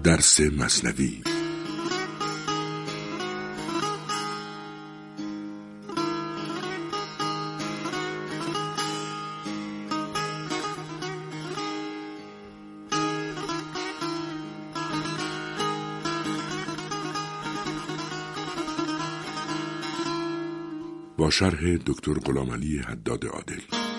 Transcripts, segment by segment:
درس مثنوی. با شرح دکتر غلامعلی حداد عادل.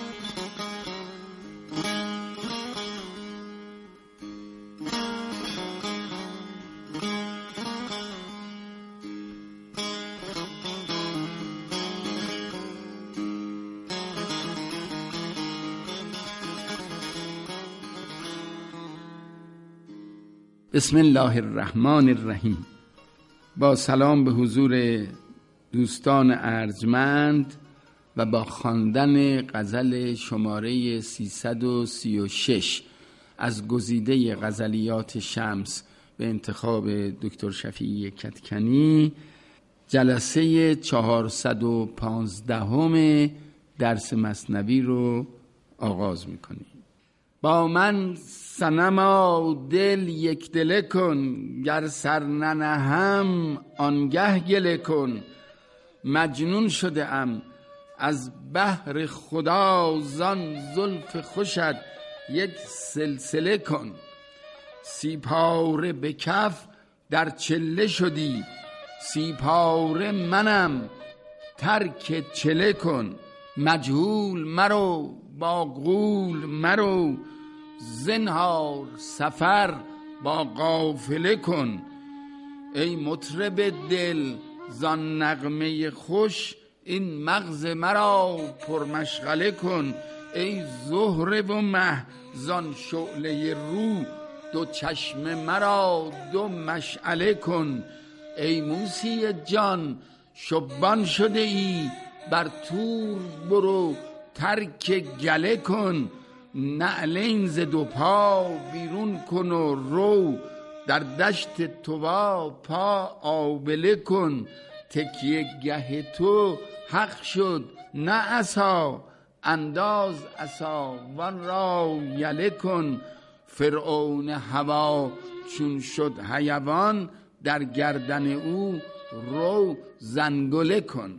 بسم الله الرحمن الرحیم. با سلام به حضور دوستان ارجمند و با خواندن غزل شماره 336 از گزیده غزلیات شمس به انتخاب دکتر شفیعی کدکنی، جلسه 415 درس مثنوی رو آغاز میکنیم. با من صنما دل یک دله کن، گر سر ننهم آنگه گله کن. مجنون شده ام از بحر خدا، زان زلف خوشت یک سلسله کن. سی پاره به کف در چله شدی، سی پاره منم ترک چله کن. مجهول مرو با غول مرو، زنهار سفر با قافله کن. ای مطرب دل زان نغمه خوش، این مغز مرا پرمشغله کن. ای زهره و مه زان شعله رو، دو چشم مرا دو مشعله کن. ای موسی جان شبان شده ای، بر طور برو ترک گله کن. نعلین ز دو پا بیرون کن و رو، در دشت طوی پا آبله کن. تکیه گه تو حق شد نه عصا، انداز عصا وان را یله کن. فرعون هوا چون شد حیوان، در گردن او رو زنگله کن.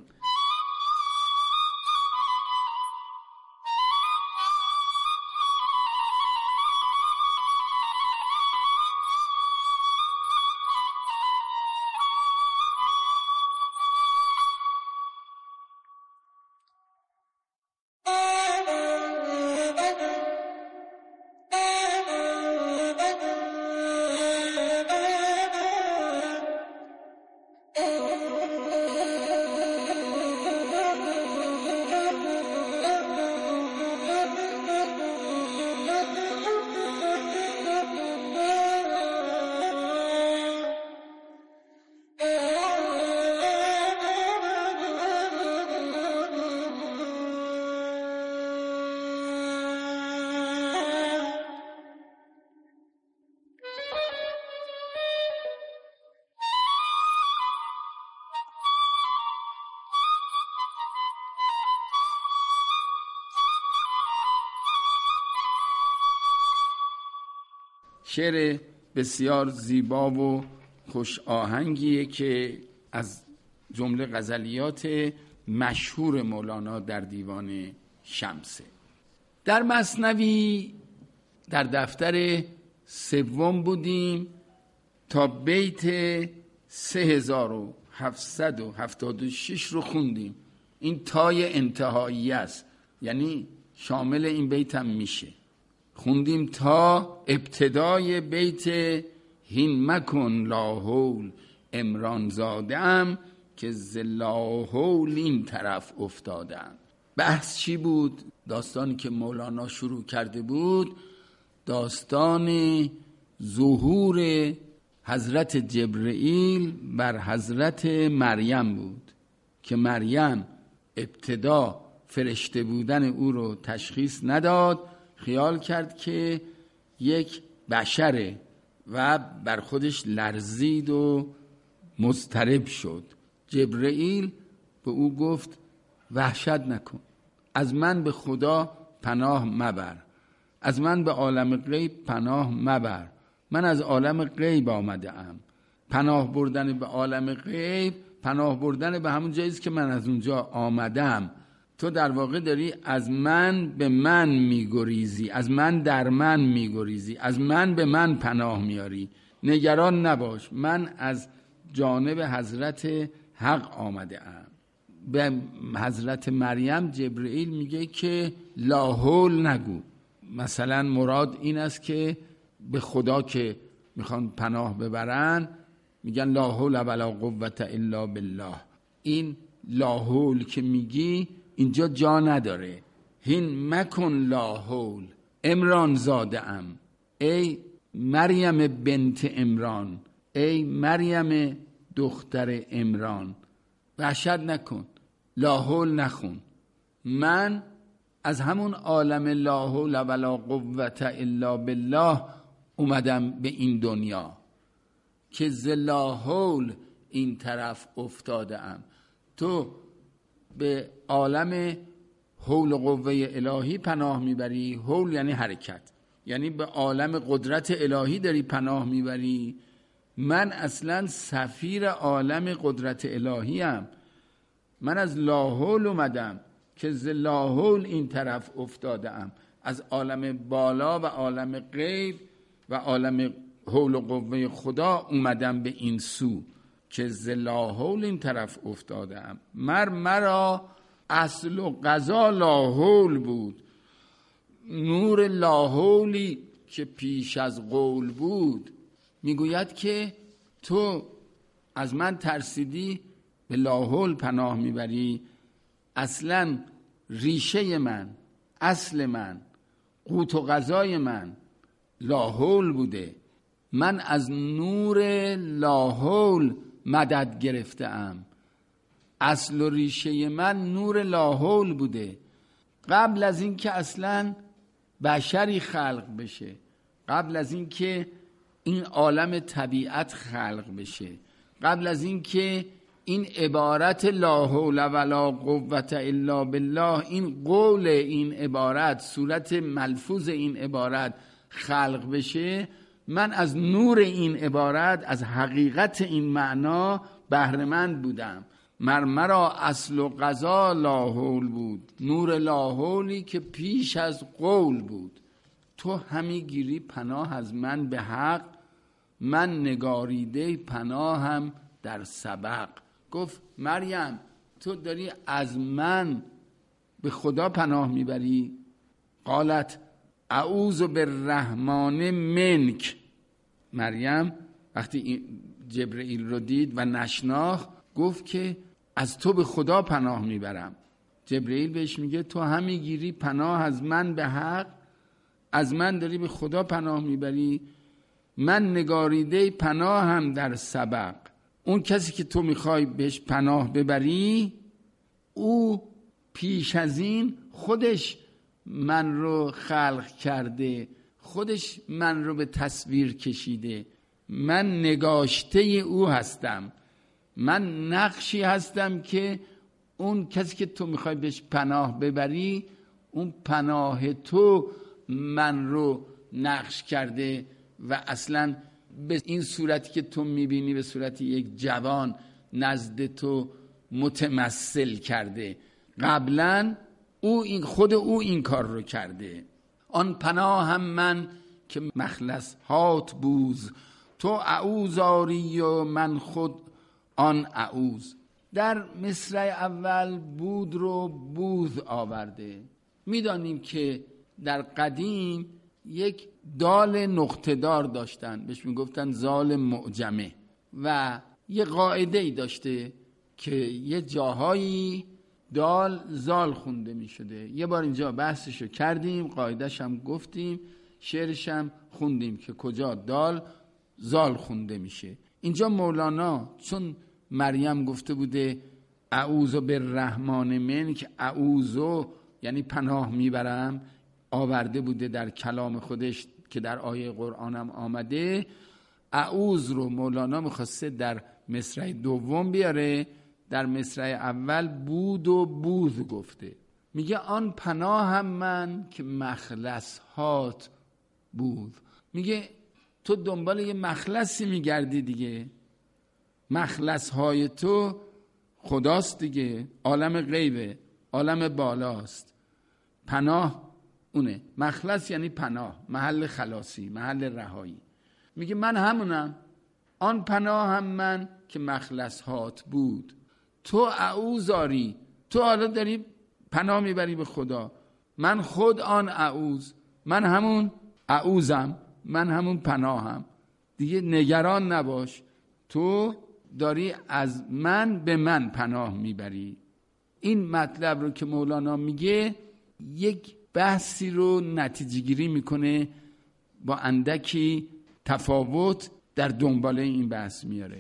شعر بسیار زیبا و خوش آهنگیه که از جمله غزلیات مشهور مولانا در دیوان شمسه. در مثنوی در دفتر سوم بودیم تا بیت 3776 رو خوندیم. این تای انتهایی است، یعنی شامل این بیت هم میشه. خوندیم تا ابتدای بیت هین مکن لاحول عمران زادم، که ز لاحول این طرف افتادم. بحث چی بود؟ داستانی که مولانا شروع کرده بود داستان ظهور حضرت جبرئیل بر حضرت مریم بود که مریم ابتدا فرشته بودن او رو تشخیص نداد، خیال کرد که یک بشره و بر خودش لرزید و مضطرب شد. جبرئیل به او گفت وحشت نکن، از من به خدا پناه مبر، از من به عالم غیب پناه مبر، من از عالم غیب آمده ام. پناه بردن به عالم غیب، پناه بردن به همون جاییست که من از اونجا آمدم. تو در واقع داری از من به من میگریزی، از من در من میگریزی، از من به من پناه میاری. نگران نباش، من از جانب حضرت حق آمده ام. به حضرت مریم جبرئیل میگه که لا حول نگو. مثلا مراد این است که به خدا که میخوان پناه ببرن میگن لا حول ولا قوة الا بالله. این لا حول که میگی اینجا جا نداره. هین مکن لا حول، عمران زاده ام، ای مریم بنت عمران، ای مریم دختر عمران، وحشت نکن، لا حول نخون. من از همون عالم لا حول ولا قوة الا بالله اومدم به این دنیا که ز لا حول این طرف افتاده ام. تو به عالم حول و قوه الهی پناه میبری. حول یعنی حرکت، یعنی به عالم قدرت الهی داری پناه میبری. من اصلا سفیر عالم قدرت الهی ام. من از لا حول اومدم که ز لا حول این طرف افتاده ام. از عالم بالا و عالم غیب و عالم حول و قوه خدا اومدم به این سو که ز لا حول این طرف افتاده ام. مرا اصل و قضا لا حول بود. نور لا حولی که پیش از قول بود. میگوید که تو از من ترسیدی، به لا حول پناه میبری. اصلا ریشه من، اصل من، قوت و غذای من لا حول بوده. من از نور لا حول مدد گرفتم. اصل و ریشه من نور لا حول بوده. قبل از این که اصلا بشری خلق بشه، قبل از این که این عالم طبیعت خلق بشه، قبل از این که این عبارت لا حول ولا قوة الا بالله، این قول این عبارت، صورت ملفوظ این عبارت خلق بشه، من از نور این عبارت، از حقیقت این معنا بهره‌مند بودم. مرا اصل و قضا لا حول بود. نور لا حولی که پیش از قول بود. تو همی گیری پناه از من به حق، من نگاریده پناهم در سبق. گفت مریم تو داری از من به خدا پناه میبری. قالت اعوذ بالرحمن منک. مریم وقتی جبرئیل رو دید و نشناخت گفت که از تو به خدا پناه میبرم. جبرئیل بهش میگه تو همی گیری پناه از من به حق، از من داری به خدا پناه میبری. من نگاریده پناهم در سبق. اون کسی که تو میخوای بهش پناه ببری او پیش از این خودش من رو خلق کرده، خودش من رو به تصویر کشیده. من نگاشته او هستم، من نقشی هستم که اون کسی که تو میخوای بهش پناه ببری، اون پناه تو من رو نقش کرده و اصلا به این صورتی که تو میبینی به صورت یک جوان نزد تو متمثل کرده. قبلا خود او این کار رو کرده. آن پناه هم من که مخلص هات بوز، تو اعوذ آری و من خود آن اعوذ. در مصرع اول بود رو بوذ آورده. میدانیم که در قدیم یک دال نقطه دار داشتن، بهش میگفتن زال معجمه، و یه قاعده ای داشته که یه جاهایی دال زال خونده می شده. یه بار اینجا بحثشو کردیم، قاعدهش هم گفتیم، شعرش هم خوندیم که کجا دال زال خونده میشه. اینجا مولانا چون مریم گفته بوده اعوذ بالرحمن منک، اعوذ یعنی پناه میبرم، آورده بوده در کلام خودش که در آیه قرآن هم آمده. اعوذ رو مولانا میخواسته در مصرع دوم بیاره، در مصرع اول بود و بوذ گفته. میگه آن پناه هم من که مخلص هات بود. میگه تو دنبال یه مخلصی میگردی دیگه. مخلص های تو خداست دیگه، عالم غیبه، عالم بالاست. پناه اونه. مخلص یعنی پناه، محل خلاصی، محل رهایی. میگه من همونم، آن پناه هم من که مخلص هات بود. تو اعوذاری، تو حالا داری پناه میبری به خدا. من خود آن اعوذ، من همون اعوذم، من همون پناهم. دیگه نگران نباش، تو داری از من به من پناه میبری. این مطلب رو که مولانا میگه یک بحثی رو نتیجه گیری میکنه، با اندکی تفاوت در دنباله این بحث میاره.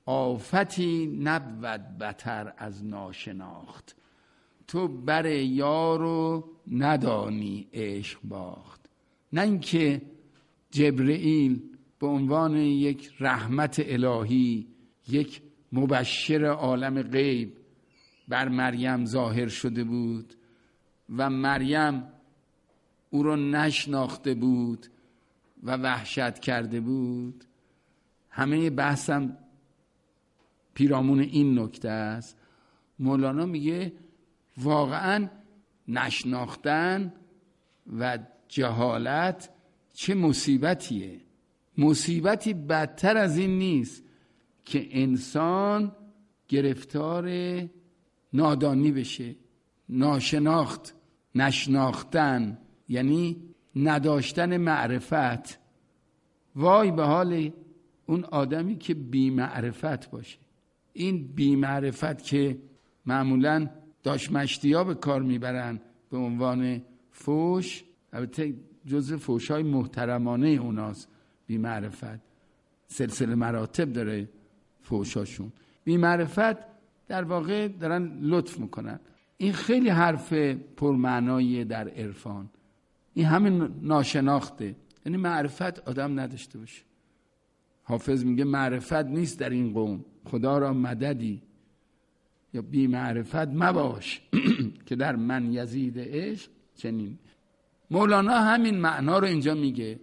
آفتی نبود بتر از ناشناخت، تو بر یارو ندانی عشق باخت. نه اینکه جبرئیل به عنوان یک رحمت الهی، یک مبشر عالم غیب بر مریم ظاهر شده بود و مریم او رو نشناخته بود و وحشت کرده بود. همه بحثم پیرامون این نکته است. مولانا میگه واقعا نشناختن و جهالت چه مصیبتیه. مصیبتی بدتر از این نیست که انسان گرفتار نادانی بشه. ناشناخت، نشناختن یعنی نداشتن معرفت. وای به حال اون آدمی که بی معرفت باشه. این بی معرفت که معمولاً داشمشتی ها به کار میبرن به عنوان فوش، البته جزء فوش‌های محترمانه اوناست. بی معرفت سلسله مراتب داره فوشاشون. بی معرفت در واقع دارن لطف میکنن. این خیلی حرف پرمعناییه در عرفان. این همین ناشناخته، یعنی معرفت آدم نداشته باشه. حافظ میگه معرفت نیست در این قوم، خدا را مددی. یا بی معرفت مباش که در من یزید عشق چنین. مولانا همین معنا رو اینجا میگه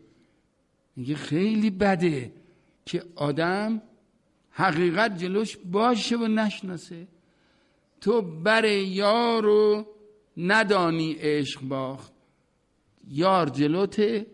خیلی بده که آدم حقیقت جلوش باشه و نشناسه. تو بر یارو ندانی عشق باخت. یار جلوته،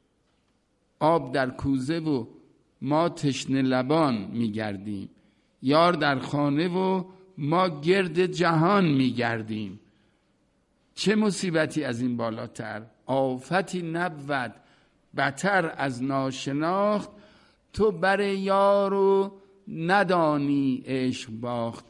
آب در کوزه و ما تشنه لبان میگردیم. یار در خانه و ما گرد جهان میگردیم. چه مصیبتی از این بالاتر؟ آفتی نبود بتر از ناشناخت، تو بر یارو ندانی عشق باخت.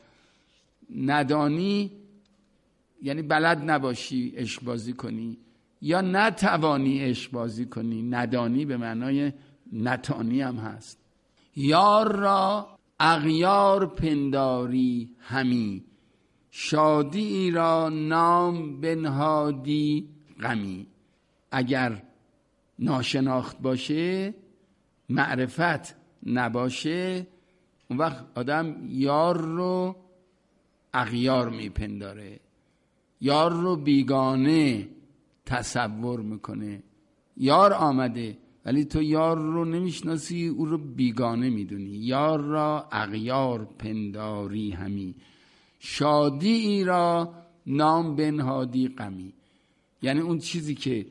ندانی یعنی بلد نباشی عشق بازی کنی یا نتوانی عشق بازی کنی. ندانی به معنای نتانی هم هست. یار را اغیار پنداری همی، شادی را نام بنهادی غمی. اگر ناشناخت باشه، معرفت نباشه، اون وقت آدم یار رو اغیار میپنداره، یار رو بیگانه تصور میکنه. یار آمده ولی تو یار رو نمیشناسی، او رو بیگانه میدونی. یار را اغیار پنداری همی، شادی ای را نام بنهادی غمی. یعنی اون چیزی که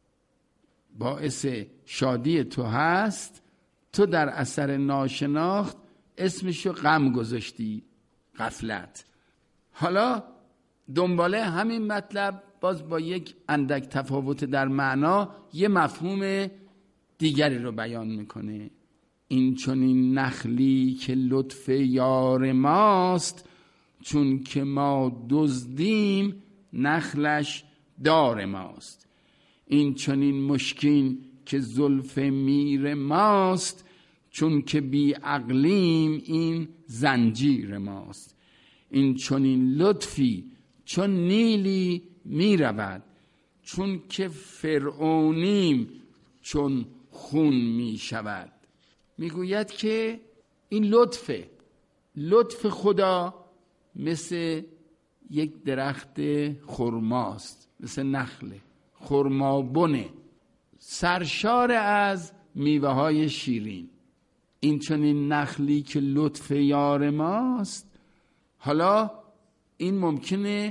باعث شادی تو هست، تو در اثر ناشناخت اسمشو غم گذاشتی، غفلت. حالا دنباله همین مطلب باز با یک اندک تفاوت در معنا یه مفهوم دیگری رو بیان میکنه. این چنین نخلی که لطف یار ماست، چون که ما دزدیم نخلش دار ماست. این چنین مشکین که زلف میر ماست، چون که بی عقلیم این زنجیر ماست. این چنین لطفی چون نیلی می رود، چون که فرعونیم چون خون می شود. می گوید که این لطف خدا مثل یک درخت خرماست، مثل نخله خرمابونه، سرشار از میوه های شیرین. این چنین نخلی که لطف یار ماست. حالا این ممکنه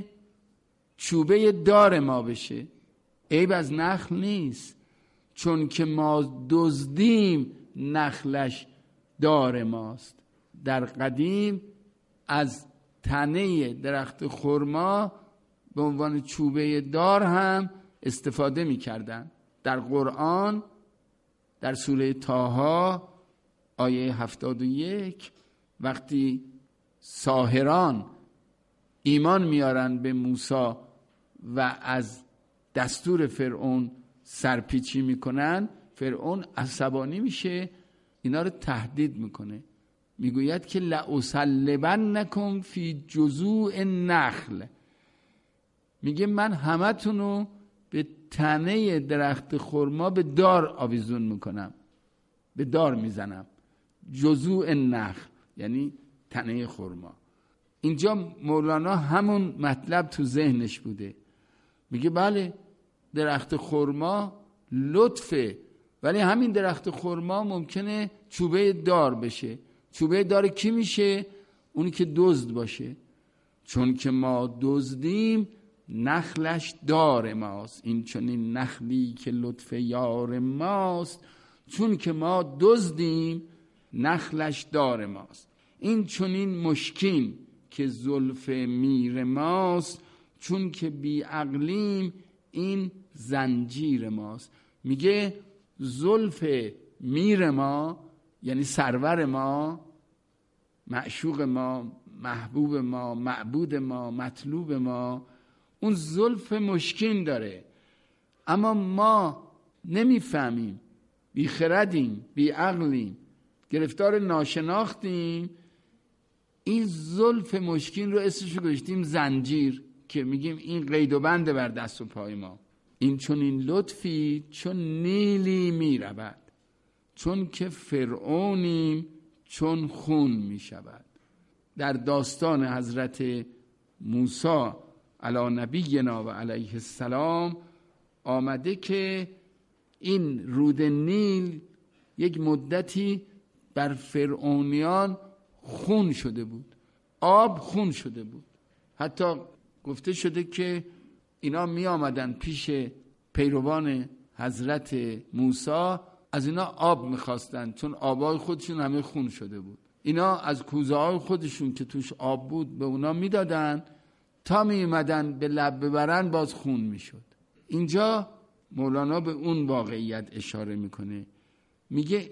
چوبه دار ما بشه، عیب از نخل نیست، چون که ما دزدیم نخلش دار ماست. در قدیم از تنه درخت خرما به عنوان چوبه دار هم استفاده می کردن. در قرآن در سوره طه آیه 71 وقتی ساحران ایمان میارن به موسی و از دستور فرعون سرپیچی میکنن، فرعون عصبانی میشه، اینا رو تهدید میکنه، میگوید که لأصلبنکم فی جذوع النخل، میگه من همتونو به تنه درخت خرما به دار آویزون میکنم، به دار میزنم. جذوع النخل یعنی تنه خرما. اینجا مولانا همون مطلب تو ذهنش بوده، میگه بله درخت خرما لطفه، ولی همین درخت خرما ممکنه چوبه دار بشه. چوبه دار کی میشه؟ اونی که دزد باشه، چون که ما دزدیم نخلش دار ماست. این چنین نخلی که لطف یار ماست، چون که ما دزدیم نخلش دار ماست. این چنین مشکین که زلف میر ماست، چون که بی عقلیم این زنجیر ماست. میگه زلف میر ما یعنی سرور ما، معشوق ما، محبوب ما، معبود ما، مطلوب ما، اون زلف مشکین داره، اما ما نمیفهمیم، بی خردیم، بی عقلیم، گرفتار ناشناختیم. این زلف مشکین رو اسمشو گذاشتیم زنجیر، که میگیم این قید و بنده بر دست و پای ما. این چون این لطفی چون نیلی میرود، چون که فرعونیم چون خون میشود. در داستان حضرت موسی علی نبینا و علیه السلام آمده که این رود نیل یک مدتی بر فرعونیان خون شده بود، آب خون شده بود. حتی گفته شده که اینا می آمدن پیش پیروان حضرت موسی، از اینا آب می خواستن، چون آبای خودشون همه خون شده بود. اینا از کوزه های خودشون که توش آب بود به اونا می دادن، تا می اومدن به لب ببرن باز خون می شد. اینجا مولانا به اون واقعیت اشاره میکنه، میگه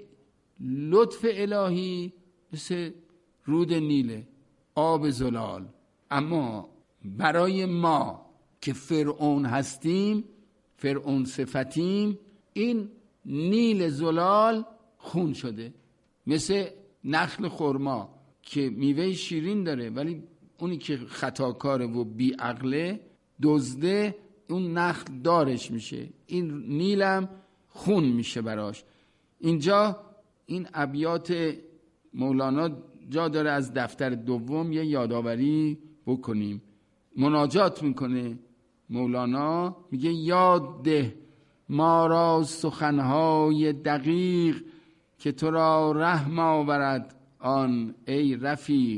لطف الهی مثل رود نیله، آب زلال، اما برای ما که فرعون هستیم، فرعون صفتیم، این نیل زلال خون شده. مثل نخل خرما که میوه شیرین داره، ولی اونی که خطاکاره و بی عقله دزده، اون نخل دارش میشه، این نیلم خون میشه براش. اینجا این ابیات مولانا جا داره از دفتر دوم یه یادآوری بکنیم. مناجات میکنه مولانا، میگه یاد ده ما را سخنهای دقیق، که تو را رحم آورد آن ای رفیق.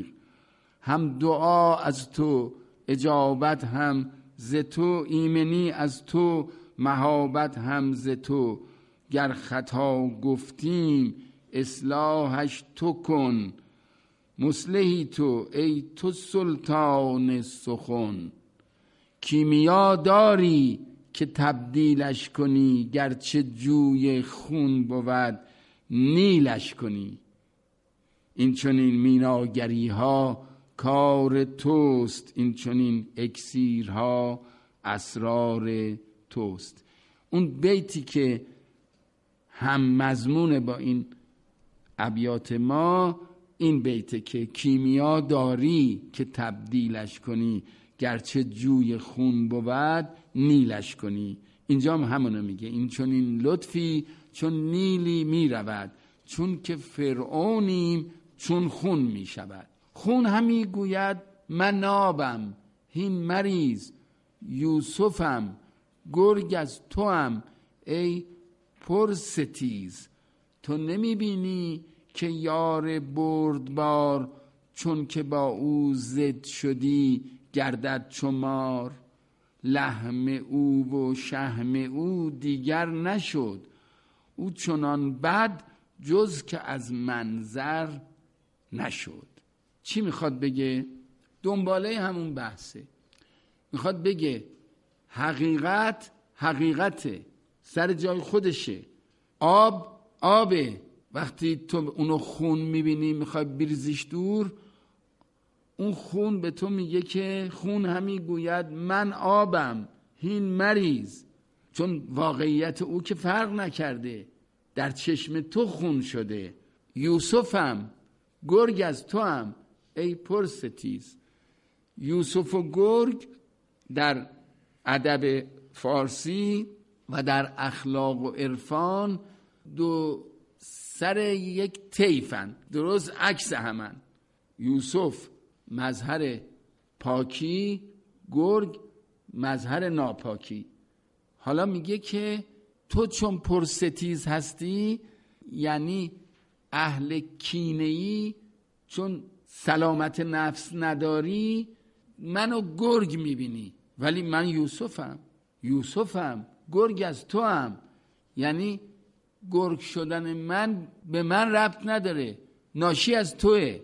هم دعا از تو اجابت هم ز تو، ایمنی از تو مهابت هم ز تو. گر خطا گفتیم اصلاحش تو کن، مصلحی تو ای تو سلطان سخن. کیمیا داری که تبدیلش کنی، گرچه جوی خون بود نیلش کنی. این چنین میناگری ها کار توست، این چنین اکسیرها اسرار توست. اون بیتی که هم مضمون با این ابیات ما این بیته که کیمیا داری که تبدیلش کنی، گرچه جوی خون بود نیلش کنی. اینجا هم همونو میگه، این چون این لطفی چون نیلی میرود، چون که فرعونیم چون خون میشود. خون همی گوید من نابم، هین مریض یوسفم، گرگ از توام ای پرستیز. تو نمیبینی که یار بردبار، چون که با او ضد شدی گردد چو مار. لحم او و شحم او دیگر نشد، او چنان بد جز که از منظر نشد. چی میخواد بگه؟ دنباله همون بحثه. میخواد بگه حقیقت حقیقته، سر جای خودشه. آب آبه، وقتی تو اونو خون میبینی میخوای بریزیش دور، اون خون به تو میگه که خون همی گوید من آبم، هین مریز. چون واقعیت او که فرق نکرده، در چشم تو خون شده. یوسفم گرگ از تو هم ای پرستیز. یوسف و گرگ در ادب فارسی و در اخلاق و عرفان دو سر یک طیفن، درست عکس همن. یوسف مظهر پاکی، گرگ مظهر ناپاکی. حالا میگه که تو چون پرستیز هستی، یعنی اهل کینه‌ای، چون سلامت نفس نداری، منو گرگ میبینی، ولی من یوسفم گرگ از تو هم. یعنی گرگ شدن من به من ربط نداره، ناشی از توه.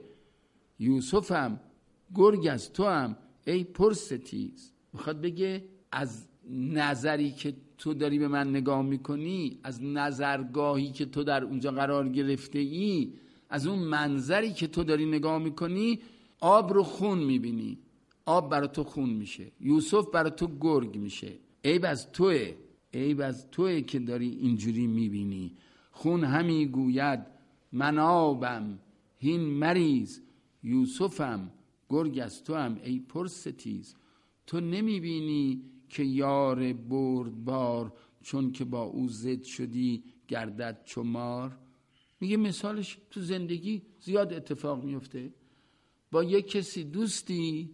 یوسفم گرگ از تو هم ای پرستیز. میخواد بگه از نظری که تو داری به من نگاه میکنی، از نظرگاهی که تو در اونجا قرار گرفته ای، از اون منظری که تو داری نگاه میکنی، آب رو خون میبینی، آب برای تو خون میشه، یوسف برای تو گرگ میشه. عیب از توه، عیب از توه که داری اینجوری میبینی. خون همی گوید من آبم، هین مریز. یوسفم گرگ از تو هم ای پرستیز. تو نمیبینی که یار بردبار، چون که با او ضد شدی گردد چو مار. میگه مثالش تو زندگی زیاد اتفاق میفته. با یک کسی دوستی،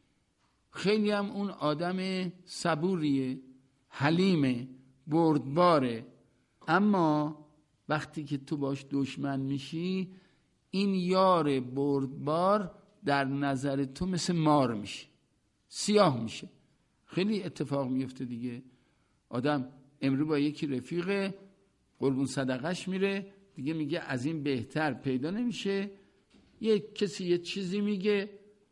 خیلی هم اون آدم صبوریه، حلیمه، بردباره، اما وقتی که تو باش دشمن میشی، این یار بردبار در نظر تو مثل مار میشه، سیاه میشه. خیلی اتفاق میفته دیگه. آدم امروز با یکی رفیق قربون صدقش میره، دیگه میگه از این بهتر پیدا نمیشه. یک کسی یه چیزی میگه،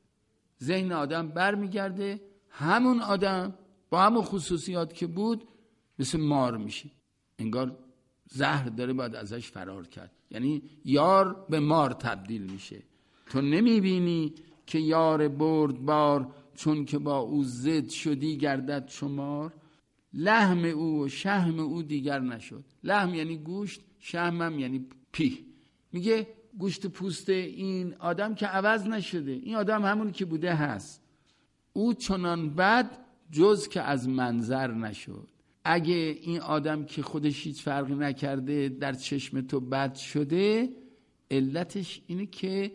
ذهن آدم بر میگرده، همون آدم با همون خصوصیات که بود مثل مار میشه، انگار زهر داره باید ازش فرار کرد. یعنی یار به مار تبدیل میشه. تو نمیبینی که یار بردبار، چون که با او ضد شدی گردد چو مار. لحم او و شحم او دیگر نشد. لحم یعنی گوشت، شحمم یعنی پیه. میگه گوشت پوست این آدم که عوض نشده، این آدم همون که بوده هست. او چنان بد جز که از منظر نشد. اگه این آدم که خودش هیچ فرقی نکرده در چشم تو بد شده، علتش اینه که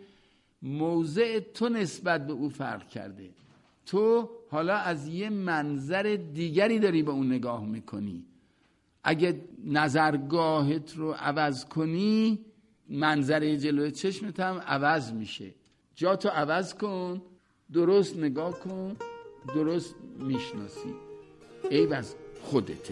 موضع تو نسبت به او فرق کرده. تو حالا از یه منظر دیگری داری به اون نگاه میکنی. اگه نظرگاهت رو عوض کنی، منظره جلوی چشمت هم عوض میشه. جا تو عوض کن، درست نگاه کن، درست میشناسی. عیب از خودته.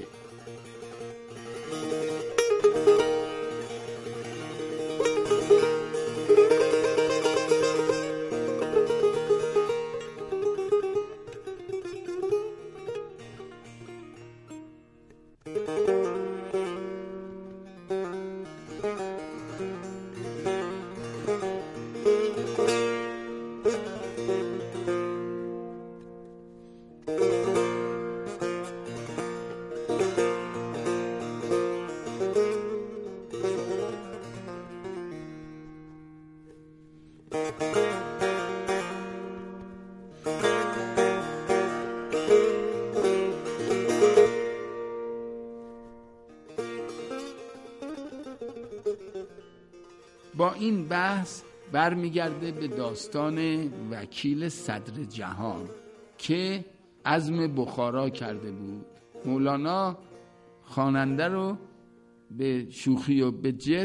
با این بحث برمیگرده به داستان وکیل صدر جهان که عزم بخارا کرده بود. مولانا خواننده رو به شوخی و به جد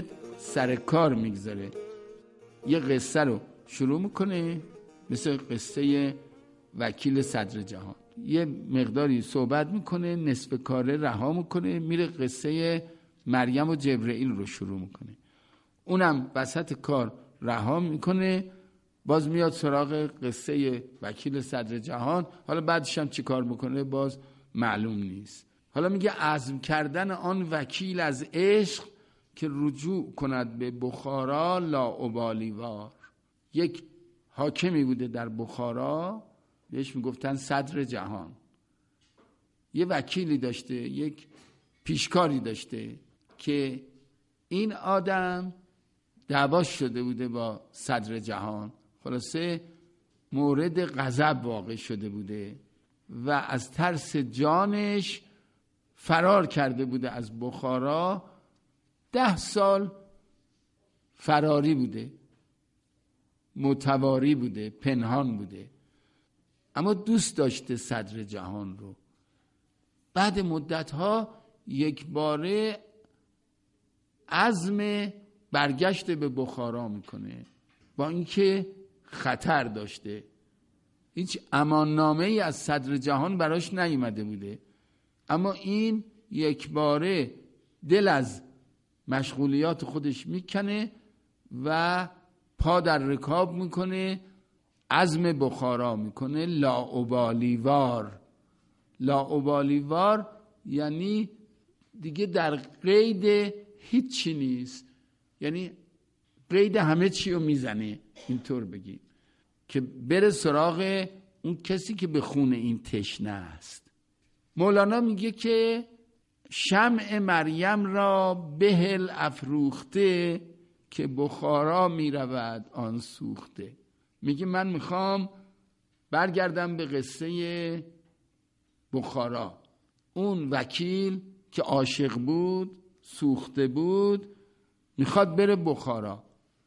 سر کار میگذاره. یه قصه رو شروع میکنه، مثل قصه وکیل صدر جهان، یه مقداری صحبت میکنه، نصف کاره رها میکنه، میره قصه مریم و جبرئیل رو شروع میکنه، اونم وسط کار رها میکنه، باز میاد سراغ قصه وکیل صدر جهان. حالا بعدش هم چی کار بکنه باز معلوم نیست. حالا میگه عزم کردن آن وکیل از عشق که رجوع کند به بخارا لاابالیوار. یک حاکمی بوده در بخارا، بهش میگفتن صدر جهان، یه وکیلی داشته، یک پیشکاری داشته که این آدم دعواش شده بوده با صدر جهان، خلاصه مورد غضب واقع شده بوده و از ترس جانش فرار کرده بوده از بخارا. 10 سال فراری بوده، متواری بوده، پنهان بوده، اما دوست داشته صدر جهان رو. بعد مدتها یک باره عزم برگشت به بخارا میکنه، با اینکه خطر داشته، هیچ اماننامه ای از صدر جهان براش نیومده بوده، اما این یک باره دل از مشغولیات خودش میکنه و پا در رکاب میکنه، عزم بخارا میکنه. لاابالیوار، لاابالیوار یعنی دیگه در قید هیچی نیست، یعنی قید همه چی رو میزنه، اینطور بگیم، که بره سراغ اون کسی که به خون این تشنه است. مولانا میگه که شمع مریم را بهل افروخته که بخارا میرود آن سوخته. میگه من میخوام برگردم به قصه بخارا. اون وکیل که عاشق بود، سوخته بود، میخواد بره بخارا.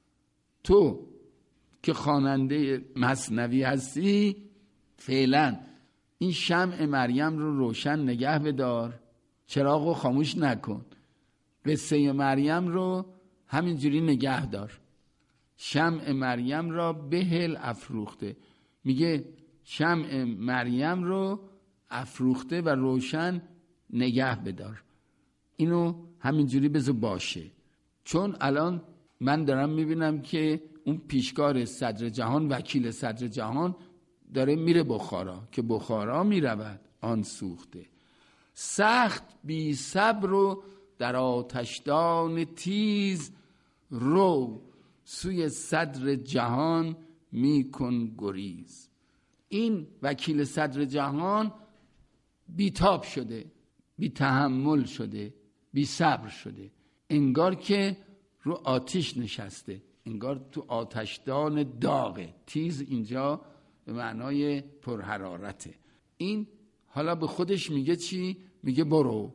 تو که خواننده مثنوی هستی، فعلا این شمع مریم رو روشن نگه بدار، چراغ رو خاموش نکن، قصه مریم رو همینجوری نگه دار. شمع مریم را بهل افروخته، میگه شمع مریم رو افروخته و روشن نگه بدار، اینو همینجوری بذار باشه. چون الان من دارم میبینم که اون پیشکار صدر جهان، وکیل صدر جهان، داره میره بخارا، که بخارا میرود آن سوخته. سخت بی صبر و در آتشدان تیز، رو سوی صدر جهان میکن گریز. این وکیل صدر جهان بی تاب شده، بی تحمل شده، بی صبر شده، انگار که رو آتش نشسته، انگار تو آتشدان داغه. تیز اینجا به معنای پرحرارته. این حالا به خودش میگه چی؟ میگه برو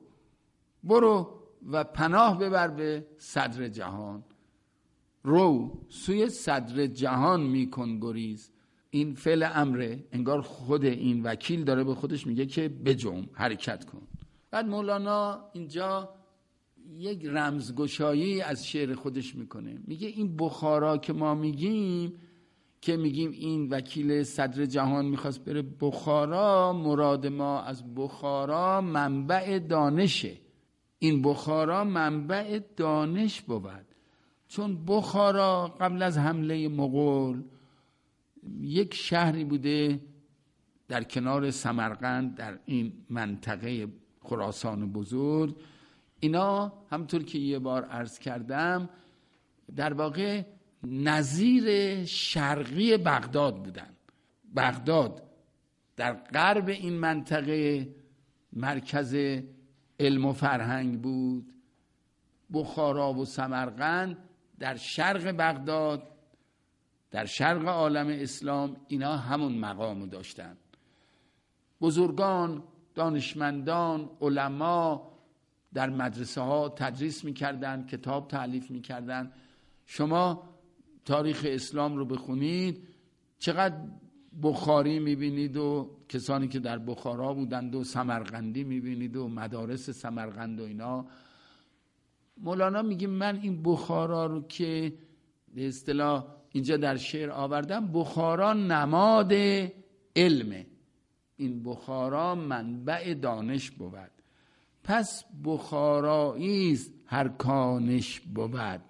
و پناه ببر به صدر جهان، رو سوی صدر جهان میکن گریز. این فعل امره، انگار خود این وکیل داره به خودش میگه که بجنب، حرکت کن. بعد مولانا اینجا یک رمزگشایی از شعر خودش میکنه، میگه این بخارا که ما میگیم، که میگیم این وکیل صدر جهان میخواست بره بخارا، مراد ما از بخارا منبع دانشه. این بخارا منبع دانش بود، چون بخارا قبل از حمله مغول یک شهری بوده در کنار سمرقند، در این منطقه خراسان بزرگ. اینا همطور که یه بار عرض کردم در واقع نظیر شرقی بغداد بودن. بغداد در غرب این منطقه مرکز علم و فرهنگ بود، بخارا و سمرقند در شرق بغداد، در شرق عالم اسلام، اینا همون مقامو داشتن. بزرگان، دانشمندان، علما در مدرسه ها تدریس میکردن، کتاب تألیف میکردن. شما تاریخ اسلام رو بخونید، چقدر بخاری میبینید و کسانی که در بخارا بودند و سمرقندی میبینید و مدارس سمرقند و اینا. مولانا میگه من این بخارا رو که به اصطلاح اینجا در شعر آوردم، بخارا نماد علمه، این بخارا منبع دانش بود، پس بخاراییست هر کانش بود.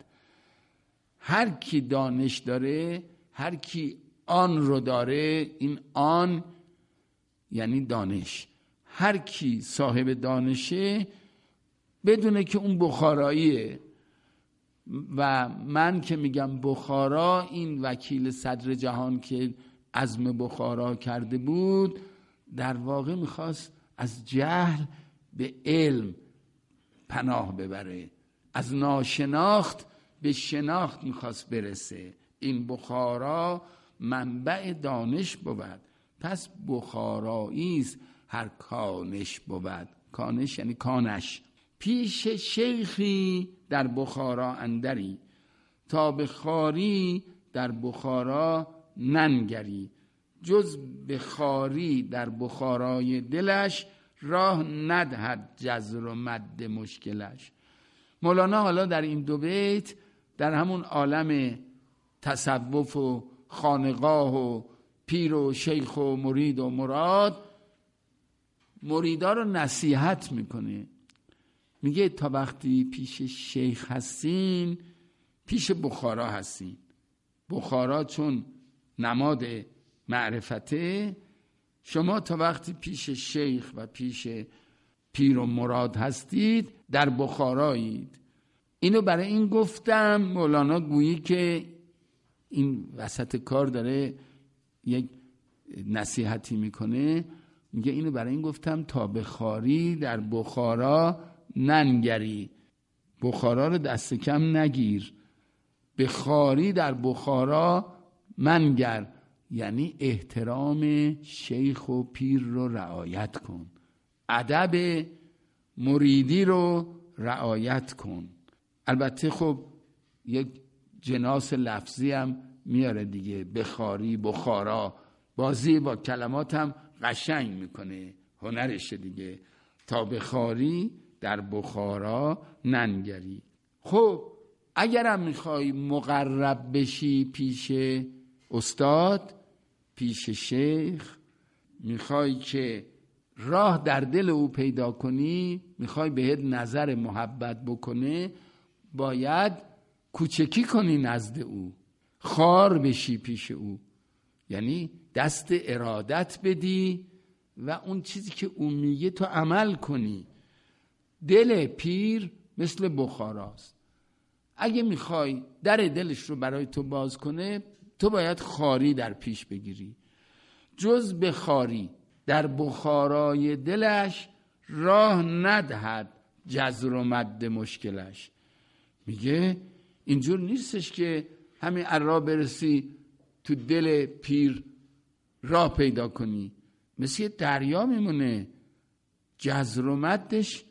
هر کی دانش داره، هر کی آن رو داره، این آن یعنی دانش، هر کی صاحب دانشه بدونه که اون بخاراییه. و من که میگم بخارا، این وکیل صدر جهان که عزم بخارا کرده بود، در واقع میخواست از جهل به علم پناه ببره، از ناشناخت به شناخت میخواست برسه. این بخارا منبع دانش بود، پس بخاراییست هر کانش بود. کانش یعنی کانش. پیش شیخی در بخارا اندری، تا به خواری در بخارا ننگری. جز به خواری در بخارای دلش، راه ندهد جزر و مد مشکلش. مولانا حالا در این دو بیت در همون عالم تصوف و خانقاه و پیر و شیخ و مرید و مراد، مریدا رو نصیحت میکنه. میگه تا وقتی پیش شیخ هستین، پیش بخارا هستین. بخارا چون نماد معرفته، شما تا وقتی پیش شیخ و پیش پیر و مراد هستید، در بخارایید. اینو برای این گفتم مولانا گویی که این وسط کار داره یک نصیحتی میکنه، میگه اینو برای این گفتم تا به خواری در بخارا ننگری. بخارا رو دست کم نگیر، به خواری در بخارا منگر، یعنی احترام شیخ و پیر رو رعایت کن، ادب مریدی رو رعایت کن. البته خب یک جناس لفظی هم میاره دیگه، بخاری، بخارا، بازی با کلمات هم قشنگ میکنه، هنرشه دیگه. تا بخاری در بخارا ننگری. خب اگرم میخوای مقرب بشی پیش استاد، پیش شیخ، میخوای که راه در دل او پیدا کنی، میخوای بهت نظر محبت بکنه، باید کوچکی کنی نزد او، خار بشی پیش او، یعنی دست ارادت بدی و اون چیزی که او میگه تو عمل کنی. دل پیر مثل بخاراست، اگه میخوای در دلش رو برای تو باز کنه، تو باید خاری در پیش بگیری. جز به خاری در بخارای دلش، راه ندهد جزر و مد مشکلش. میگه اینجور نیستش که همین عرا برسی تو دل پیر راه پیدا کنی، مثل دریا میمونه، جزر و مدش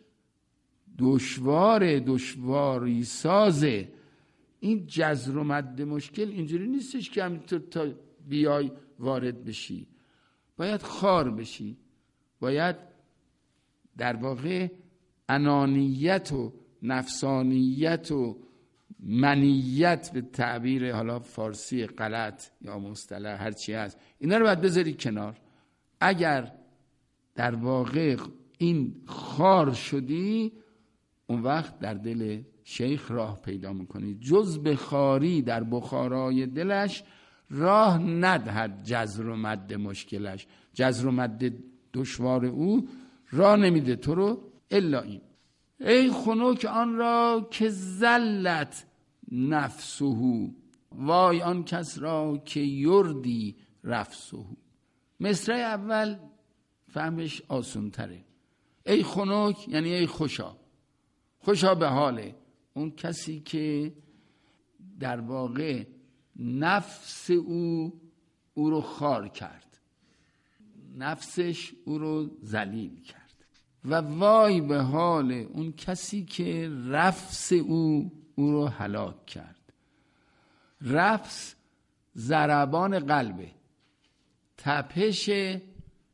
دشواری سازه. این جزر و مد مشکل اینجوری نیستش که همینطور تا بیای وارد بشی، باید خار بشی، باید در واقع انانیت و نفسانیت و منیت، به تعبیر حالا فارسی غلط یا مصطلح هرچی هست، اینا رو باید بذاری کنار. اگر در واقع این خار شدی، اون وقت در دل شیخ راه پیدا میکنی. جز به خاری در بخارای دلش، راه ندهد جزر و مد مشکلش. جزر و مد دشوار او راه نمیده تو رو الا این. ای خنک آن را که زلت نفسه، وای آن کس را که یردی رفسه. مصرع اول فهمش آسون تره. ای خنک یعنی ای خوشا، خوشا به حاله اون کسی که در واقع نفس او رو خار کرد، نفسش او رو ذلیل کرد. و وای به حال اون کسی که رفس او رو هلاک کرد. رفس ضربان قلبه، تپش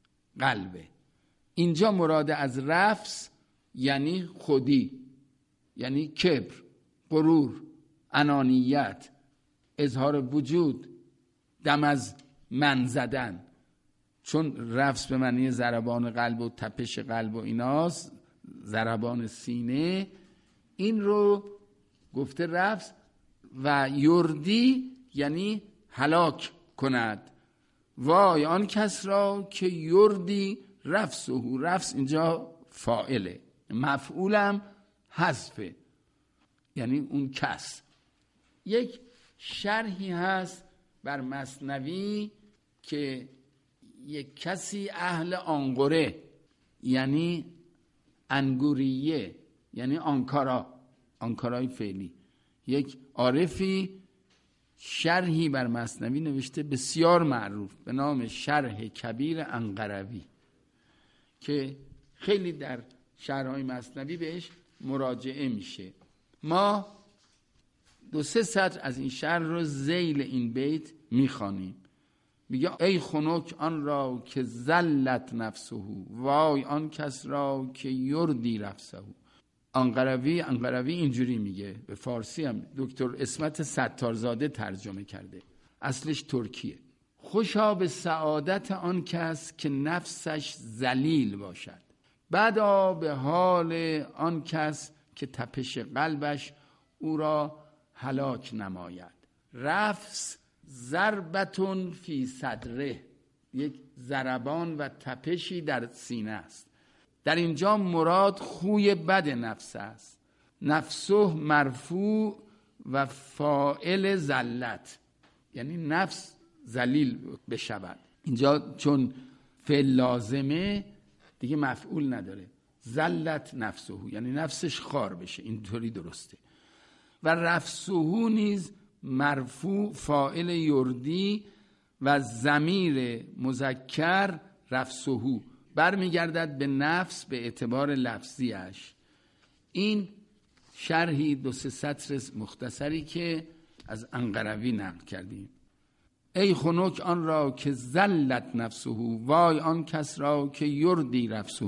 قلبه. اینجا مراد از رفس یعنی خودی، یعنی کبر، غرور، انانیت، اظهار وجود، دم از من زدن. چون رفس به معنی ضربان قلب و تپش قلب و ایناست، ضربان سینه، این رو گفته رفس. و یردی یعنی هلاک کند. وای آن کس را که یردی رفسه. رفس اینجا فاعله، مفعولم حذفه، یعنی اون کس. یک شرحی هست بر مثنوی که یک کسی اهل آنقره، یعنی انگوریه، یعنی آنکارای فعلی، یک عارفی شرحی بر مثنوی نوشته بسیار معروف به نام شرح کبیر انقروی که خیلی در شرحهای مثنوی بهش مراجعه میشه. ما 2-3 سطر از این شرح رو ذیل این بیت میخوانیم. میگه ای خنک آن را که ذلت نفسه، وای آن کس را که یردی رفسه. انقروی اینجوری میگه، به فارسی هم دکتر اسمت ستارزاده ترجمه کرده، اصلش ترکیه. خوشا به سعادت آن کس که نفسش ذلیل باشد، بدا به حال آن کس که تپش قلبش او را هلاک نماید. رفس ضربتون فی صدره، یک ضربان و تپشی در سینه است. در اینجا مراد خوی بد نفس است. نفسه مرفوع و فاعل ذلت، یعنی نفس ذلیل بشود. اینجا چون فعل لازمه دیگه مفعول نداره. ذلت نفسه یعنی نفسش خار بشه، اینطوری درسته. و رفسه نیز مرفوع فاعل یردی و ضمیر مذکر رفسه برمیگردد به نفس به اعتبار لفظیش. این شرحی 2-3 سطر مختصری که از انقروی نقل کردیم. ای خنک آن را که ذلت نفسه، وای آن کس را که یردی رفسه.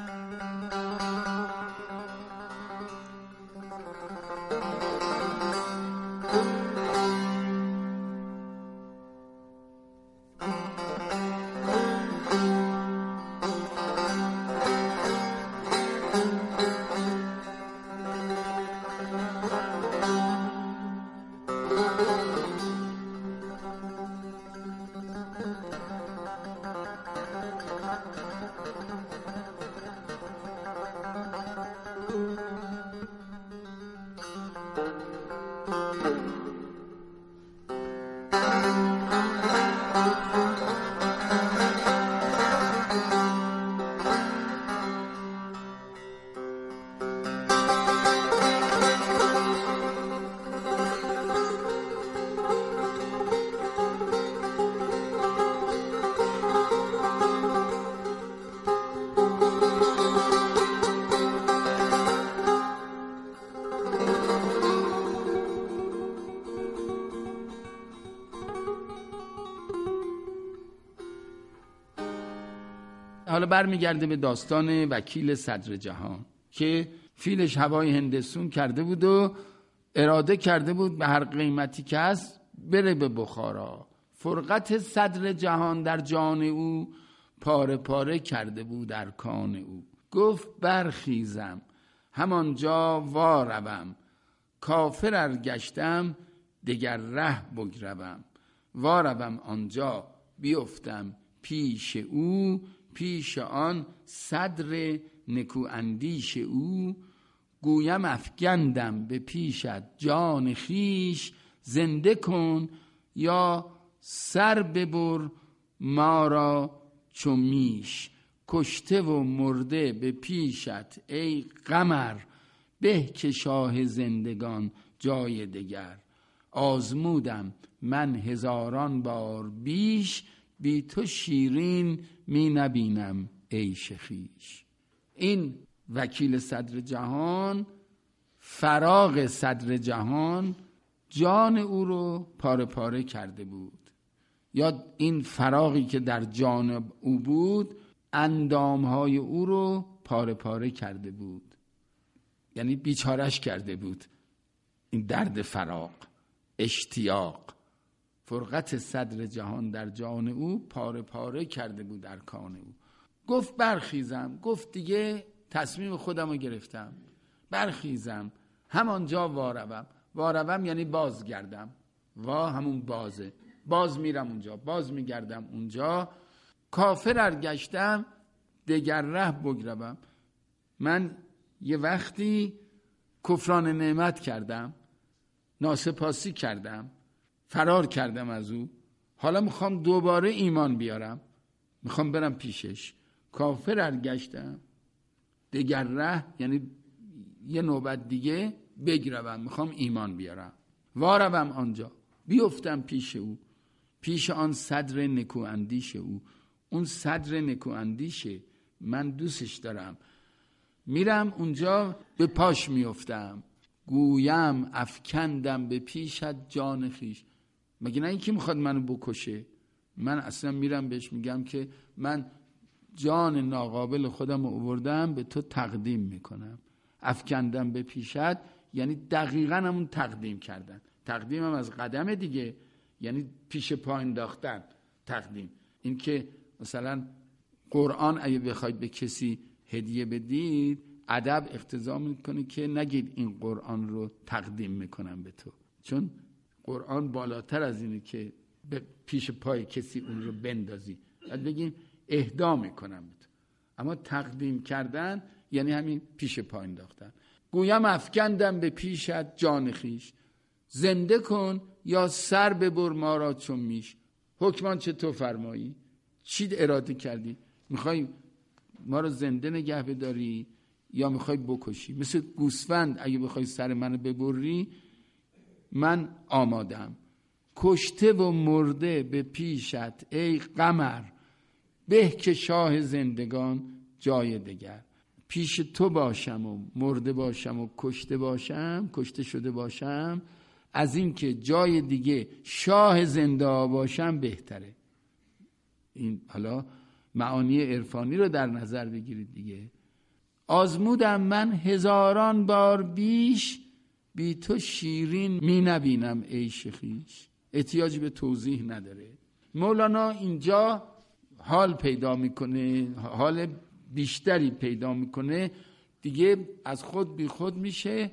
حالا برمیگرده به داستان وکیل صدر جهان که فیلش هوای هندسون کرده بود و اراده کرده بود به هر قیمتی که هست بره به بخارا. فرقت صدر جهان در جان او پاره پاره کرده بود ارکان او. گفت برخیزم همانجا واروم، کافر ار گشتم دگر ره بگروم. واروم آنجا بیفتم پیش او، پیش آن صدر نکو اندیش او. گویم افگندم به پیشت جان خیش، زنده کن یا سر ببر ما را چو میش. کشته و مرده به پیشت ای قمر، به که شاه زندگان جای دگر. آزمودم من 1000 بار بیش، بی تو شیرین می نبینم عیش خویش. این وکیل صدر جهان، فراق صدر جهان، جان او رو پاره پاره کرده بود، یا این فراقی که در جان او بود اندامهای او رو پاره پاره کرده بود. یعنی بیچارش کرده بود این درد فراق، اشتیاق. فرقت صدر جهان در جان او، پاره پاره کرده بود ارکان او. گفت برخیزم، گفت دیگه تصمیم خودم رو گرفتم، برخیزم همانجا واروم. واروم یعنی بازگردم، وا همون بازه، باز میرم اونجا، باز میگردم اونجا. کافر ار گشتم دگر ره بگروم. من یه وقتی کفران نعمت کردم، ناسپاسی کردم، فرار کردم از او، حالا میخوام دوباره ایمان بیارم، میخوام برم پیشش. کافر ار گشتم دگر ره یعنی یه نوبت دیگه بگروم، میخوام ایمان بیارم. واروم آنجا، بیفتم پیش او، پیش آن صدر نکو اندیش او. اون صدر نکو اندیشه، من دوستش دارم. میرم اونجا به پاش میفتم، گویم افکندم به پیشت جان خیش. مگه نه اینکه میخواد منو بکشه؟ من اصلا میرم بهش میگم که من جان ناقابل خودم رو آوردم به تو تقدیم میکنم. افکندم به پیشت یعنی دقیقاً همون تقدیم کردن. تقدیم هم از قدم دیگه، یعنی پیش پا انداختن. تقدیم این که مثلا قرآن اگه بخواید به کسی هدیه بدید، ادب اقتضا میکنه که نگید این قرآن رو تقدیم میکنم به تو، چون قرآن بالاتر از اینه که به پیش پای کسی اون رو بندازی. بعد بگیم اهدا میکنم به تو. اما تقدیم کردن یعنی همین پیش پا انداختن. گویم افکندم به پیشت جان خیش، زنده کن یا سر ببر ما را چون میش. حکمان چه تو فرمایی؟ چی اراده کردی؟ میخوای ما رو زنده نگه بداری یا میخوای بکشی؟ مثل گوسفند اگه بخوای سر منو ببری، من آمادم. کشته و مرده به پیشت ای قمر، به که شاه زندگان جای دگر. پیش تو باشم و مرده باشم و کشته باشم، کشته شده باشم، از این که جای دیگه شاه زنده باشم بهتره. این حالا معانی عرفانی رو در نظر بگیرید دیگه. آزمودم من هزاران بار بیش، بی تو شیرین می نبینم عیش خویش. احتیاجی به توضیح نداره. مولانا اینجا حال پیدا میکنه، حال بیشتری پیدا میکنه دیگه، از خود بی خود میشه،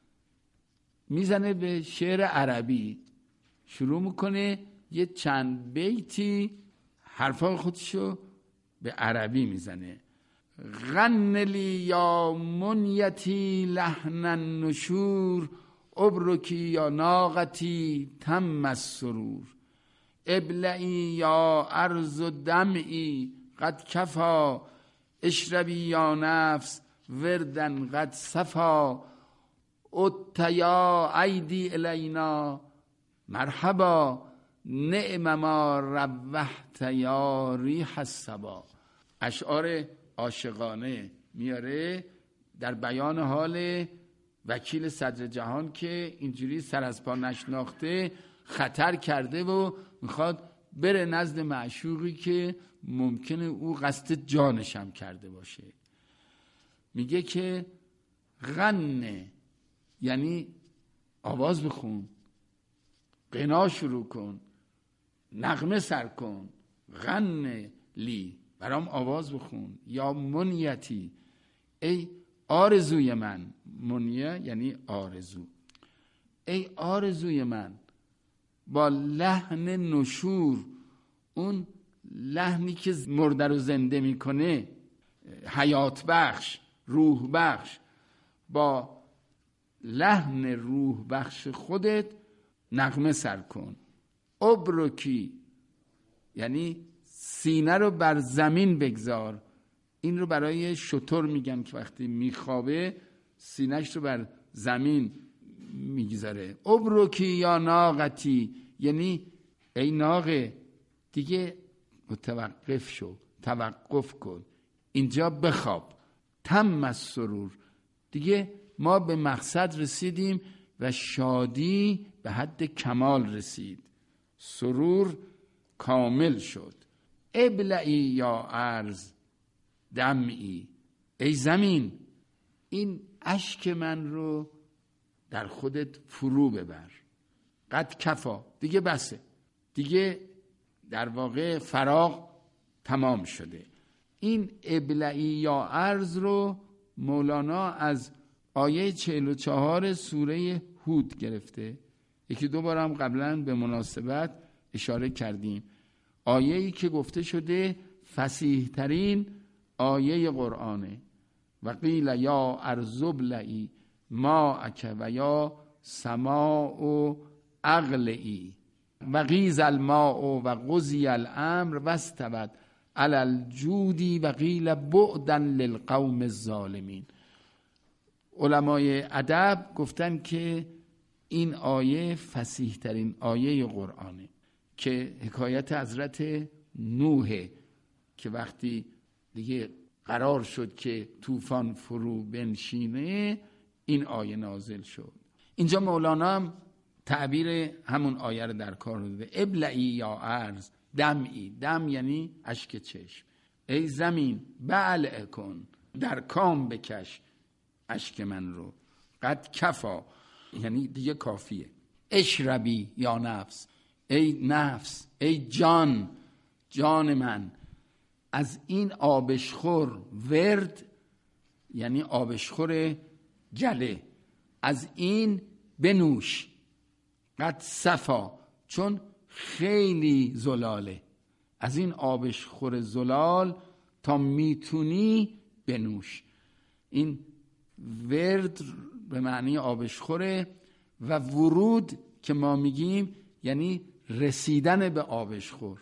میزنه به شعر عربی، شروع میکنه یه چند بیتی حرفای خودشو به عربی میزنه. غن لی یا منیتی لحن النشور، ابرکی یا ناقتی تم السرور. ابلعی یا ارض دمعی قد کفا، اشربی یا نفس وردن قد صفا. اتیا ایدی الینا مرحبا، نعم ما روحت یا ریح الصبا. اشعار عاشقانه میاره در بیان حال وکیل صدر جهان که اینجوری سر از پا نشناخته خطر کرده و میخواد بره نزد معشوقی که ممکنه او قصد جانشم کرده باشه. میگه که غنه یعنی آواز بخون، غنا شروع کن، نغمه سر کن. غن لی برام آواز بخون. یا منیتی ای آرزوی من، منیه یعنی آرزو، ای آرزوی من با لحن نشور، اون لحنی که مرده رو زنده میکنه، حیات بخش، روح بخش، با لحن روح بخش خودت نغمه سر کن. ابرکی یعنی سینه رو بر زمین بگذار. این رو برای شتر میگن که وقتی میخوابه سینه‌اش رو بر زمین میگذاره. ابرکی یا ناقتی یعنی ای ناقه دیگه متوقف شو، توقف کن، اینجا بخواب. تم السرور دیگه ما به مقصد رسیدیم و شادی به حد کمال رسید، سرور کامل شد. ابلعی یا ارض دمعی، ای زمین. این اشک من رو در خودت فرو ببر. قد کفا، دیگه بسه، دیگه در واقع فراغ تمام شده. این ابلعی یا ارز رو مولانا از آیه 44 سوره هود گرفته. یکی دو بار هم قبلا به مناسبت اشاره کردیم. آیه‌ای که گفته شده فصیح ترین آیه قرآنه. و قیل یا ارض ابلعی ماءک و یا سماء اقلعی و غیض الماء و قضی الامر و استوت علی الجودی و قیل بعدا للقوم الظالمین. علمای ادب گفتن که این آیه فصیح ترین آیه قرآنه که حکایت حضرت نوح که وقتی دیگه قرار شد که طوفان فرو بنشینه این آیه نازل شد. اینجا مولانا هم تعبیر همون آیه رو در کار داده. ابلعی یا ارض دمعی، دم یعنی اشک چشم، ای زمین بلع کن، در کام بکش اشک من رو. قد کفا یعنی دیگه کافیه. اشربی یا نفس، ای نفس، ای جان، جان من، از این آبشخور ورد یعنی آبشخور گله، از این بنوش. قد صفا چون خیلی زلاله، از این آبشخور زلال تا میتونی بنوش. این ورد به معنی آبشخوره و ورود که ما میگیم یعنی رسیدن به آبشخور.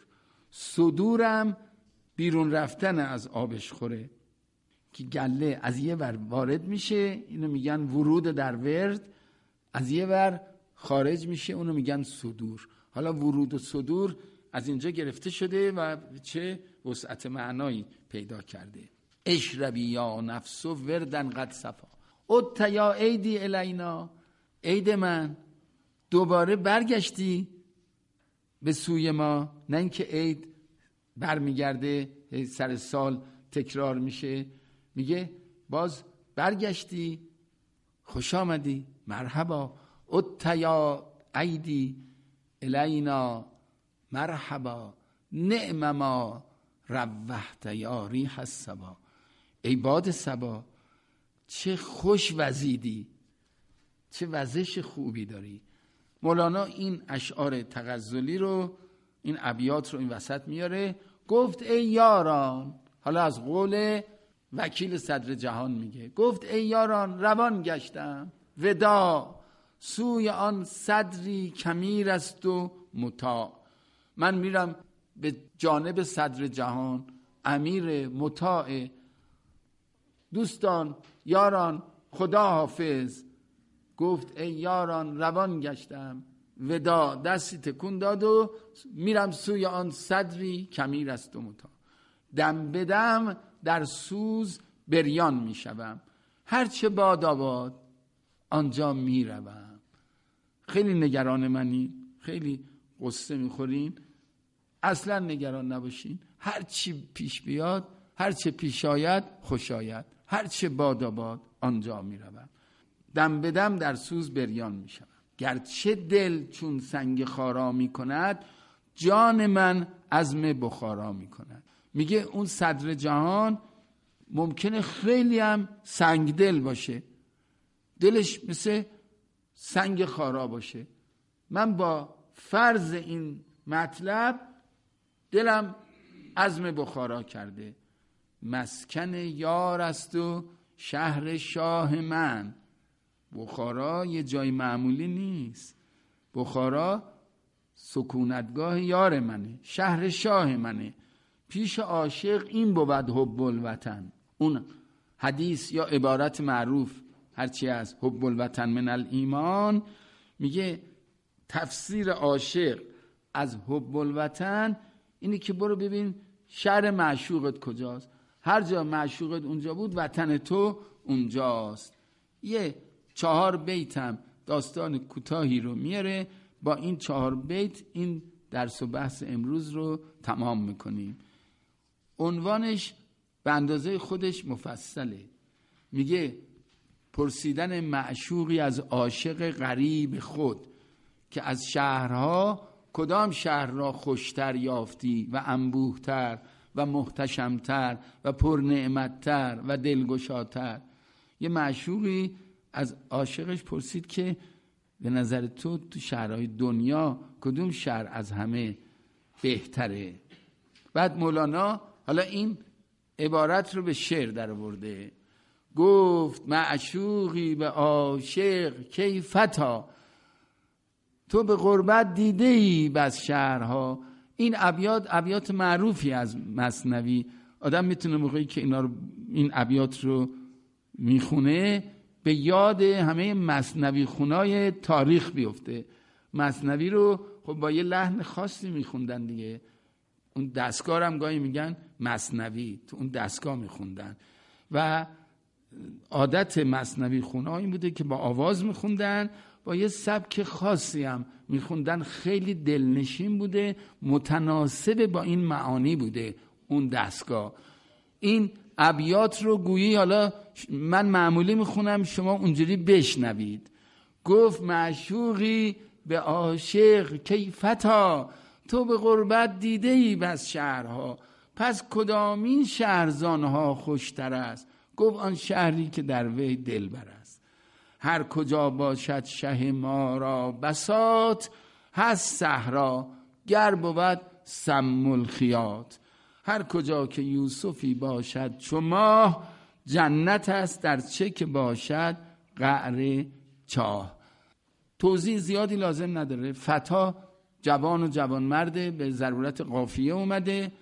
صدورم بیرون رفتن از آبشخوره که گله از یه ور وارد میشه، اینو میگن ورود در ورد، از یه ور خارج میشه، اونو میگن صدور. حالا ورود و صدور از اینجا گرفته شده و چه وسعت معنایی پیدا کرده. اشربی یا نفس و وردن قد صفا. ات یا عیدی الینا، عید من دوباره برگشتی به سوی ما. نه اینکه عید برمیگرده سر سال تکرار میشه، میگه باز برگشتی، خوش آمدی، مرحبا. ات یا عیدی الینا مرحبا، نعم ما روحت یا ریح الصبا. ای باد صبا چه خوش وزیدی، چه وزش خوبی داری. مولانا این اشعار تغزلی رو، این ابیات رو این وسط میاره. گفت ای یاران، حالا از قول وکیل صدر جهان میگه، گفت ای یاران روان گشتم ودا، سوی آن صدری کمیر است و مطاع. من میرم به جانب صدر جهان، امیر مطاع. دوستان، یاران، خدا حافظ. گفت ای یاران روان گشتم ودا، دستی تکون داد و میرم سوی آن صدری کمیر است و مطاع. دم به دم در سوز بریان میشوم، هرچه باد آباد آنجا میروم. خیلی نگران منی، خیلی قصه میخورین، اصلا نگران نباشین. هرچی پیش بیاد، هرچه پیش آید خوش آید، هرچه باد آباد آنجا میروم. دم به دم در سوز بریان میشوم. گرچه دل چون سنگ خارا میکند، جان من عزم بخارا میکند. میگه اون صدر جهان ممکنه خیلی هم سنگ دل باشه، دلش مثل سنگ خارا باشه. من با فرض این مطلب دلم عزم بخارا کرده. مسکن یار است و شهر شاه من. بخارا یه جای معمولی نیست. بخارا سکونتگاه یار منه، شهر شاه منه. پیش عاشق این بود حب الوطن. اون حدیث یا عبارت معروف هرچی از حب الوطن من الایمان، میگه تفسیر عاشق از حب الوطن اینی که برو ببین شهر معشوقت کجاست. هر جا معشوقت اونجا بود، وطن تو اونجاست. یه 4 بیتم داستان کوتاهی رو میاره. با این 4 بیت این درس و بحث امروز رو تمام میکنیم. عنوانش به اندازه خودش مفصله. میگه پرسیدن معشوقی از عاشق غریب خود که از شهرها کدام شهر را خوشتر یافتی و انبوهتر و محتشمتر و پرنعمتتر و دلگشاتر. یه معشوقی از عاشقش پرسید که به نظر تو شهرهای دنیا کدوم شهر از همه بهتره؟ بعد مولانا حالا این عبارت رو به شعر در آورده، گفت معشوقی به عاشق کی فتا، تو به غربت دیده ای بس شهرها. این ابیات معروفی از مثنوی، آدم میتونه موقعی که این ابیات رو میخونه به یاد همه مثنوی خونای تاریخ بیفته. مثنوی رو خب با یه لحن خاصی میخوندن دیگه، اون دستگاه هم گاهی میگن مثنوی، تو اون دستگاه میخوندن و عادت مثنوی خونها این بوده که با آواز میخوندن، با یه سبک خاصی هم میخوندن، خیلی دلنشین بوده، متناسب با این معانی بوده اون دستگاه. این ابیات رو گویی حالا من معمولی میخونم، شما اونجوری بشنوید. گفت معشوقی به عاشق کی فتا، تو به غربت دیده ای بس شهرها، پس کدامین شهرزانها خوشتر است؟ گفت آن شهری که در وی دلبر است. هر کجا باشد شه ما را بساط، هست صحرا گر بود سم الخیاط. هر کجا که یوسفی باشد چو ماه، جنت است در چه که باشد قعر چاه. توضیح زیادی لازم نداره. فتا جوان و جوان مرده، به ضرورت قافیه اومده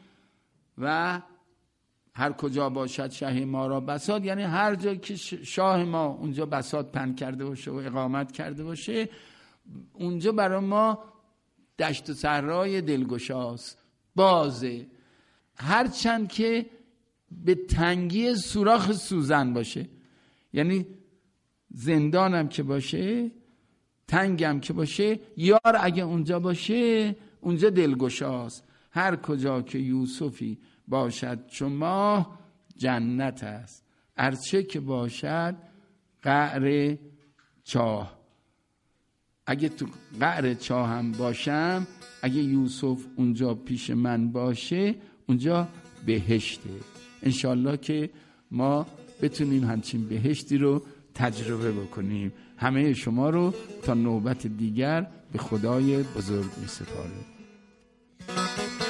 و هر کجا باشد شه ما را بساط، یعنی هر جا که شاه ما اونجا بساط پهن کرده باشه و اقامت کرده باشه، اونجا برای ما دشت و صحرای دلگشاست، بازه. هرچند که به تنگی سوراخ سوزن باشه، یعنی زندانم که باشه، تنگم که باشه، یار اگه اونجا باشه اونجا دلگشاست. هر کجا که یوسفی باشد چو ماه، جنت است ارچه که باشد قعر چاه. اگه تو قعر چاه هم باشم، اگه یوسف اونجا پیش من باشه، اونجا بهشته. انشالله که ما بتونیم همچین بهشتی رو تجربه بکنیم. همه شما رو تا نوبت دیگر به خدای بزرگ می سپارم.